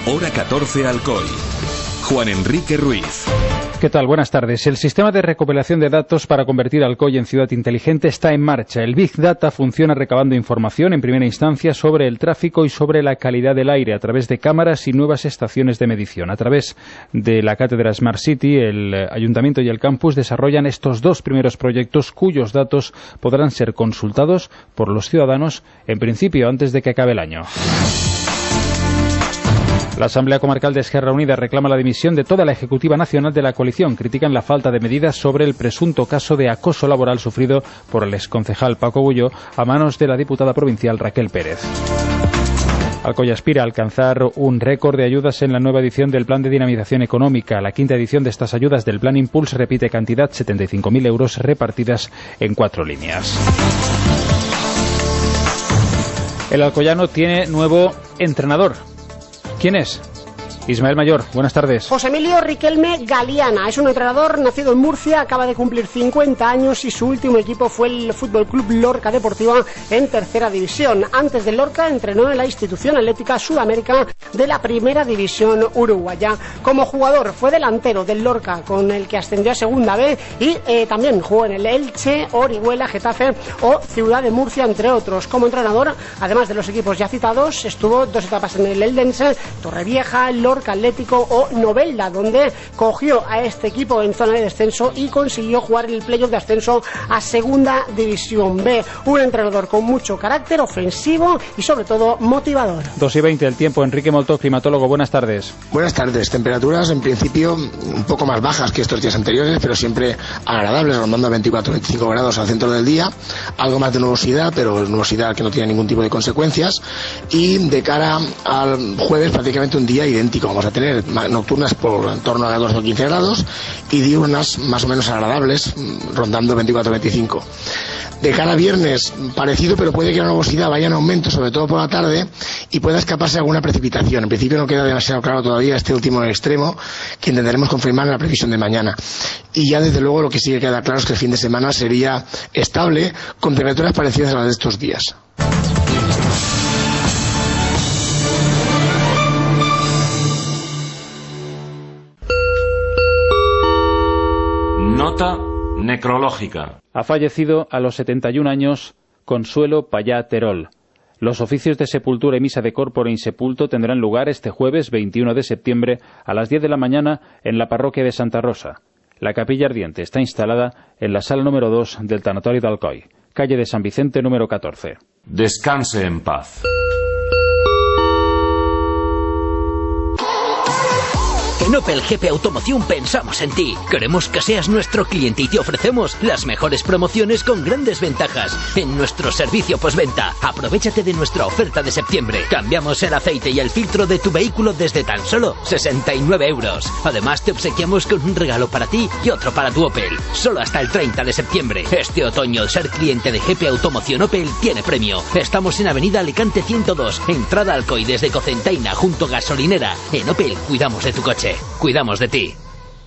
Hora 14 Alcoy. Juan Enrique Ruiz. ¿Qué tal? Buenas tardes. El sistema de recopilación de datos para convertir Alcoy en ciudad inteligente está en marcha. El Big Data funciona recabando información en primera instancia sobre el tráfico y sobre la calidad del aire a través de cámaras y nuevas estaciones de medición. A través de la cátedra Smart City, el Ayuntamiento y el campus desarrollan estos dos primeros proyectos cuyos datos podrán ser consultados por los ciudadanos en principio antes de que acabe el año. La Asamblea Comarcal de Esquerra Unida reclama la dimisión de toda la Ejecutiva Nacional de la coalición. Critican la falta de medidas sobre el presunto caso de acoso laboral sufrido por el exconcejal Paco Gullo a manos de la diputada provincial Raquel Pérez. Alcoy aspira a alcanzar un récord de ayudas en la nueva edición del Plan de Dinamización Económica. La quinta edición de estas ayudas del Plan Impulse repite cantidad 75.000 euros repartidas en 4 líneas. El alcoyano tiene nuevo entrenador. ¿Quién es? Ismael Mayor, buenas tardes. José Emilio Riquelme Galiana es un entrenador nacido en Murcia, acaba de cumplir 50 años y su último equipo fue el Fútbol Club Lorca Deportiva en tercera división. Antes del Lorca entrenó en la institución atlética Sudamérica de la primera división uruguaya. Como jugador fue delantero del Lorca con el que ascendió a segunda B y también jugó en el Elche, Orihuela, Getafe o Ciudad de Murcia, entre otros. Como entrenador, además de los equipos ya citados, estuvo 2 etapas en el Eldense, Torrevieja, Lorca Atlético o Novelda, donde cogió a este equipo en zona de descenso y consiguió jugar el playoff de ascenso a segunda división B. Un entrenador con mucho carácter, ofensivo y sobre todo motivador. 2:20 el tiempo. Enrique Moltó, climatólogo, buenas tardes. Buenas tardes. Temperaturas en principio un poco más bajas que estos días anteriores, pero siempre agradables, rondando 24-25 grados al centro del día. Algo más de nubosidad, pero nubosidad que no tiene ningún tipo de consecuencias. Y de cara al jueves prácticamente un día idéntico. Vamos a tener nocturnas por en torno a 14 o 15 grados y diurnas más o menos agradables, rondando 24-25. De cara a viernes, parecido, pero puede que la nubosidad vaya en aumento, sobre todo por la tarde, y pueda escaparse alguna precipitación. En principio no queda demasiado claro todavía este último extremo, que intentaremos confirmar en la previsión de mañana. Y ya desde luego lo que sí que queda claro es que el fin de semana sería estable, con temperaturas parecidas a las de estos días. Nota necrológica. Ha fallecido a los 71 años Consuelo Payá Terol. Los oficios de sepultura y misa de corpore insepulto tendrán lugar este jueves 21 de septiembre a las 10 de la mañana en la parroquia de Santa Rosa. La capilla ardiente está instalada en la sala número 2 del tanatorio de Alcoy, calle de San Vicente número 14. Descanse en paz. En Opel GP Automoción pensamos en ti. Queremos que seas nuestro cliente y te ofrecemos las mejores promociones con grandes ventajas en nuestro servicio postventa. Aprovéchate de nuestra oferta de septiembre. Cambiamos el aceite y el filtro de tu vehículo desde tan solo 69 euros. Además te obsequiamos con un regalo para ti y otro para tu Opel. Solo hasta el 30 de septiembre. Este otoño ser cliente de GP Automoción Opel tiene premio. Estamos en Avenida Alicante 102, entrada Alcoy desde Cocentaina junto a Gasolinera. En Opel cuidamos de tu coche. Cuidamos de ti.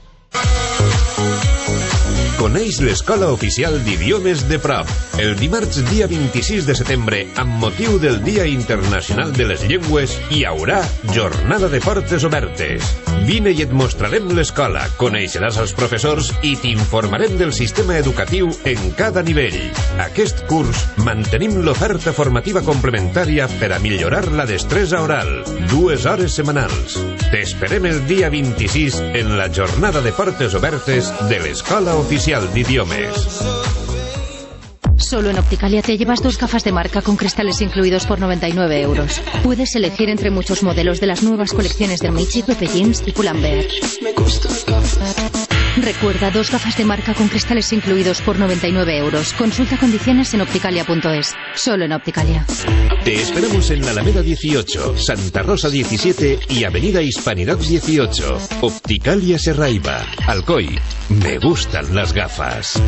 Coneix l'Escola Oficial d'Idiomes de Prop. El dimarts dia 26 de setembre, amb motiu del Dia Internacional de les Llengües, hi haurà Jornada de Portes Obertes. Vine i et mostrarem l'escola, coneixeràs els professors i t'informarem del sistema educatiu en cada nivell. Aquest curs mantenim l'oferta formativa complementària per a millorar la destresa oral. 2 hores setmanals. T'esperem el dia 26 en la Jornada de Portes Obertes de l'Escola Oficial de Idiomes. Solo en Opticalia te llevas 2 gafas de marca con cristales incluidos por 99 euros. Puedes elegir entre muchos modelos de las nuevas colecciones de Michi, Pepe Jeans y Pull&Bear. Recuerda, 2 gafas de marca con cristales incluidos por 99 euros. Consulta condiciones en opticalia.es. Solo en Opticalia. Te esperamos en la Alameda 18, Santa Rosa 17 y Avenida Hispanidad 18. Opticalia Serraiva. Alcoy. Me gustan las gafas.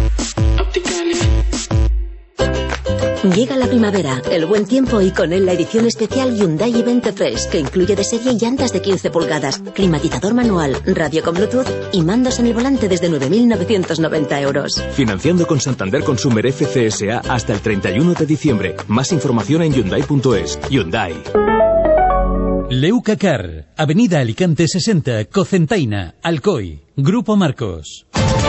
Llega la primavera, el buen tiempo y con él la edición especial Hyundai i20 Fresh, que incluye de serie llantas de 15 pulgadas, climatizador manual, radio con Bluetooth y mandos en el volante desde 9.990 euros. Financiando con Santander Consumer FCSA hasta el 31 de diciembre. Más información en Hyundai.es. Hyundai. Leucacar, Avenida Alicante 60, Cocentaina, Alcoy. Grupo Marcos.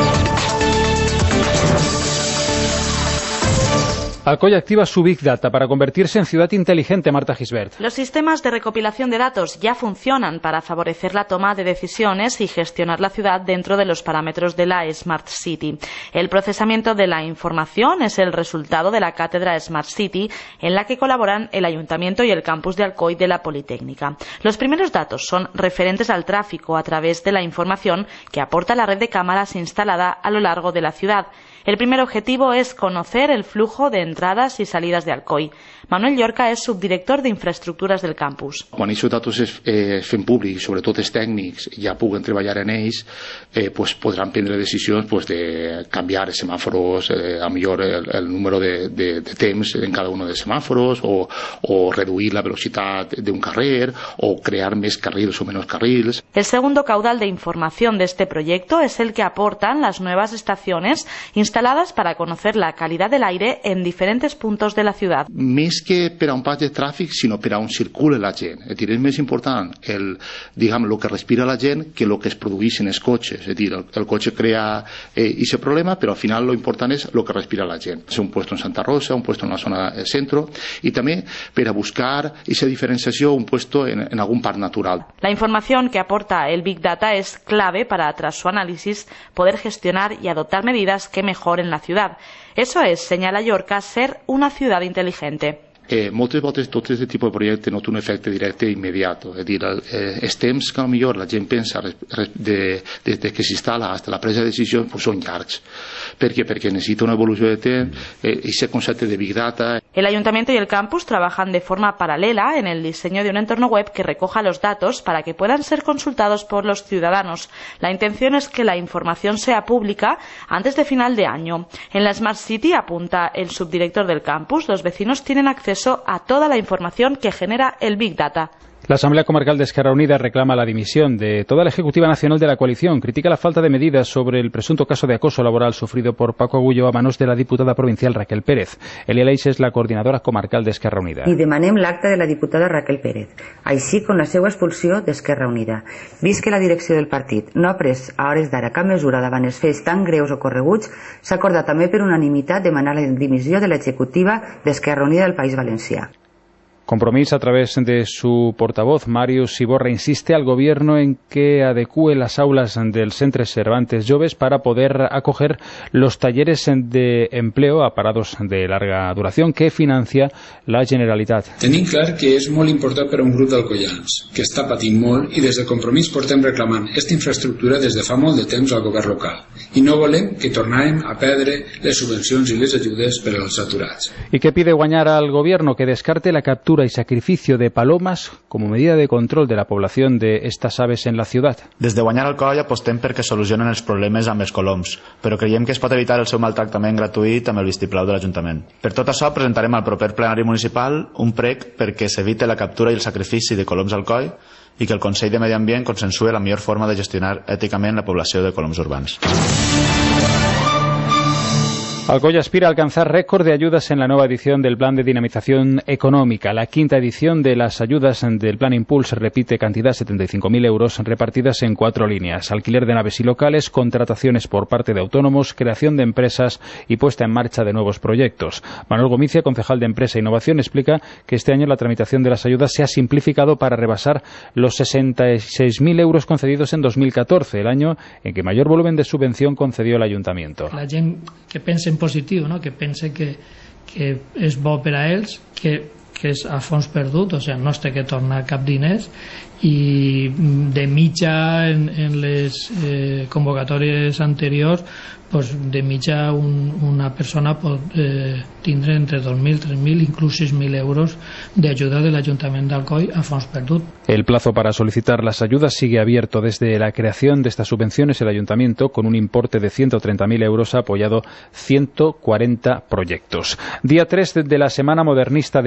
Alcoy activa su Big Data para convertirse en ciudad inteligente, Marta Gisbert. Los sistemas de recopilación de datos ya funcionan para favorecer la toma de decisiones y gestionar la ciudad dentro de los parámetros de la Smart City. El procesamiento de la información es el resultado de la cátedra Smart City, en la que colaboran el Ayuntamiento y el campus de Alcoy de la Politécnica. Los primeros datos son referentes al tráfico a través de la información que aporta la red de cámaras instalada a lo largo de la ciudad. El primer objetivo es conocer el flujo de entradas i salides de Alcoy. Manuel Llorca és subdirector d'infraestructures del campus. Quan aquests datos es fem públics, sobretot els tècnics, ja puguen treballar en ells, podran prendre decisions de canviar els semàforos, a millor el número de temps en cada un dels semàforos, o reduir la velocitat d'un carrer, o crear més carrils o menys carrils. El segundo caudal de información de este proyecto es el que aportan las nuevas estaciones instaladas para conocer la calidad del aire en diferentes puntos de la ciudad. Més que per a un pas de tràfic, sinó per a on circula la gent. És dir, és més important el que respira la gent que el que es produeix en els cotxes. És dir, el cotxe crea aquest problema, però al final lo important és el que respira la gent. És un puesto en Santa Rosa, un puesto en la zona del centre, i també per a buscar aquesta diferenciació, un puesto en algun parc natural. La información que aporta el Big Data es clave para, tras su análisis, poder gestionar y adoptar medidas que mejoren la ciudad. Eso es, señala Llorca, ser una ciudad inteligente. Moltes voltes tot aquest tipus de projecte no té un efecte directe immediat. És dir, els temps que potser la gent pensa des que s'instal·la fins a la presa de decisió són llargs. Per què? Perquè necessita una evolució de temps, aquest concepte de Big Data. El Ayuntamiento y el campus trabajan de forma paralela en el diseño de un entorno web que recoja los datos para que puedan ser consultados por los ciudadanos. La intención es que la información sea pública antes de final de año. En la Smart City, apunta el subdirector del campus, los vecinos tienen acceso a toda la información que genera el Big Data. La Asamblea Comarcal de Esquerra Unida reclama la dimisión de toda la Ejecutiva Nacional de la coalición. Critica la falta de medidas sobre el presunto caso de acoso laboral sufrido por Paco Agullo a manos de la diputada provincial Raquel Pérez. Elia Leix és la coordinadora comarcal d'Esquerra Unida. I demanem l'acta de la diputada Raquel Pérez, així com la seva expulsió d'Esquerra Unida. Vist que la direcció del partit no ha pres a hores d'ara cap mesura davant els fets tan greus o correguts, s'ha acordat també per unanimitat demanar la dimissió de l'executiva d'Esquerra Unida del País Valencià. Compromís, a través de su portavoz, Màrius Iborra, insiste al Gobierno en que adecue las aulas del Centre Cervantes Joves para poder acoger los talleres de empleo a parados de larga duración que financia la Generalitat. Tenim clar que és molt important per a un grup d'alcoians, que està patint molt, i des de Compromís portem reclamant aquesta infraestructura des de fa molt de temps al govern local. I no volem que tornem a perdre les subvencions i les ajudes per als aturats. ¿Y qué pide guanyar al Gobierno? Que descarte la captura y sacrificio de palomas como medida de control de la población de estas aves en la ciudad. Des de guanyar Alcoi apostem perquè solucionen els problemes amb els coloms, però creiem que es pot evitar el seu maltractament gratuït amb el vistiplau de l'Ajuntament. Per tot això presentarem al proper plenari municipal un prec perquè s'evite la captura i el sacrifici de coloms Alcoi i que el Consell de Medi Ambient consensue la millor forma de gestionar èticament la població de coloms urbans. Alcoy aspira a alcanzar récord de ayudas en la nueva edición del Plan de Dinamización Económica. La quinta edición de las ayudas del Plan Impulse repite cantidad 75.000 euros repartidas en 4 líneas: alquiler de naves y locales, contrataciones por parte de autónomos, creación de empresas y puesta en marcha de nuevos proyectos. Manuel Gomicia, concejal de Empresa e Innovación, explica que este año la tramitación de las ayudas se ha simplificado para rebasar los 66.000 euros concedidos en 2014, el año en que mayor volumen de subvención concedió el Ayuntamiento. La gent que pensa en positiu, no? Que pense que és bo per a ells, que és a fons perdut, o sigui, no es té que tornar cap diners, i de mitja en les convocatòries anteriors, pues de mitja una persona pot tindre entre 2.000, 3.000, inclús 6.000 euros de ayuda del Ayuntament d'Alcoi a fons perdut. El plazo para solicitar las ayudas sigue abierto. Desde la creación de estas subvenciones, el Ayuntamiento, con un importe de 130.000 euros, ha apoyado 140 proyectos. Día 3 de la Semana Modernista de Alcoi. La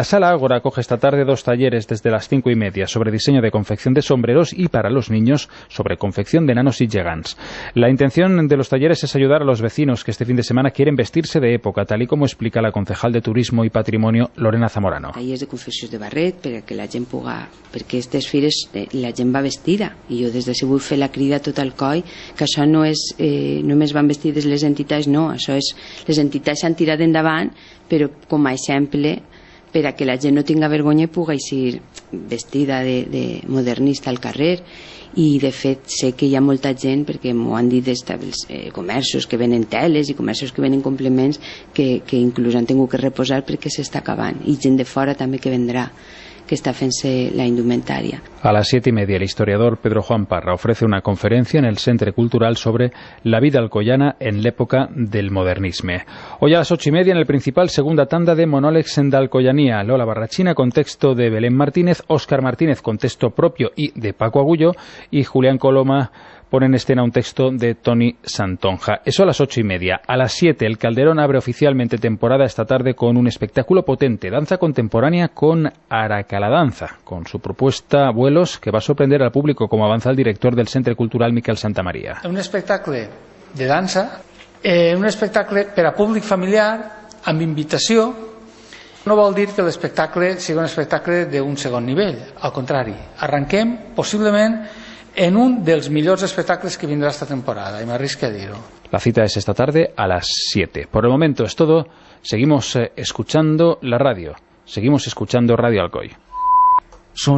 La Sala Ágora acoge esta tarde 2 talleres desde las 5:30 sobre diseño de confección de sombreros y para los niños sobre confección de nanos y gegants. La intención de los talleres es ayudar a los vecinos que este fin de semana quieren vestirse de época, tal y como explica la concejal de Turismo y Patrimonio, Lorena Zamorano. Tallers de confecció de barret perquè la gent puga, perquè aquestes fires la gent va vestida, i jo des d'ací vull fer la crida a tot el COI que això no és només van vestides les entitats, no, això és les entitats s'han tirat endavant, però com a exemple per a que la gent no tinga vergonya i pugui ser vestida de modernista al carrer. I de fet sé que hi ha molta gent, perquè m'ho han dit des dels comerços que venen teles i comerços que venen complements que inclús han tingut que reposar perquè s'està acabant, i gent de fora també que vendrà, que está fent-se la indumentaria. A las 7:30 el historiador Pedro Juan Parra ofrece una conferencia en el Centre Cultural sobre la vida alcoyana en l'època del modernisme. Hoy a las 8:30 en el Principal, segunda tanda de monòlegs de Alcoyanía. Lola Barrachina con texto de Belén Martínez, Óscar Martínez con texto propio y de Paco Agullo, y Julián Coloma pone en escena un texto de Tony Santonja. Eso a las 8:30. A las 7 el Calderón abre oficialmente temporada esta tarde con un espectáculo potente, danza contemporánea con Aracaladanza, con su propuesta Vuelos, que va a sorprender al público, como avanza el director del Centre Cultural Miquel Santamaria. Un espectacle de dansa, un espectacle per a públic familiar, amb invitació. No vol dir que l'espectacle sigui un espectacle d'un segon nivell, al contrari, arranquem possiblement en un dels millors espectacles que vindrà esta temporada, y me arrisco a dir-ho. La cita es esta tarde a las 7. Por el momento es todo. Seguimos escuchando la radio. Seguimos escuchando Radio Alcoy.